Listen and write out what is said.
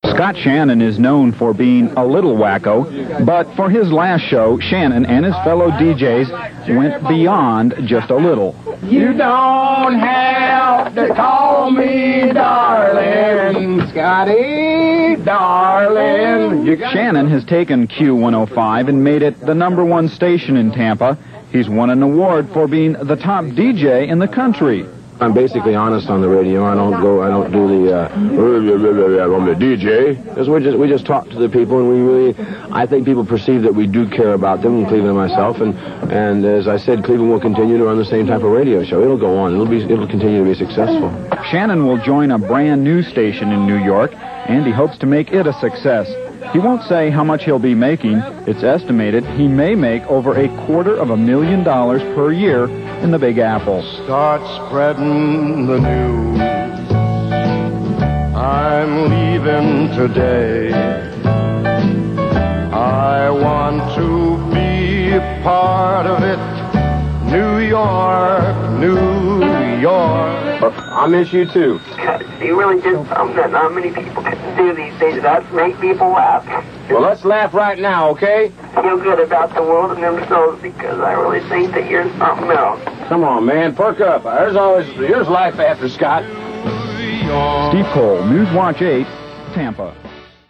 Scott Shannon is known for being a little wacko, but for his last show, Shannon and his fellow DJs went beyond just a little. You don't have to call me darling, Scotty, darling. Shannon has taken Q105 and made it the #1 station in Tampa. He's won an award for being the top DJ in the country. I'm basically honest on the radio. I don't do the I'm the DJ. Because we just talk to the people, and I think people perceive that we do care about them, Cleveland and myself, and as I said, Cleveland will continue to run the same type of radio show. It'll go on. It'll continue to be successful. Shannon will join a brand new station in New York, and he hopes to make it a success. He won't say how much he'll be making. It's estimated he may make over $250,000 per year in the Big Apple. Start spreading the news. I'm leaving today. I want to be a part of it. New York, New York. I miss you too. You really did something that not many people can do these days. That's make people laugh. Well, let's laugh right now, okay? Feel good about the world and themselves, because I really think that you're something else. Come on, man, perk up. There's life after Scott. Steve Cole, Newswatch 8, Tampa.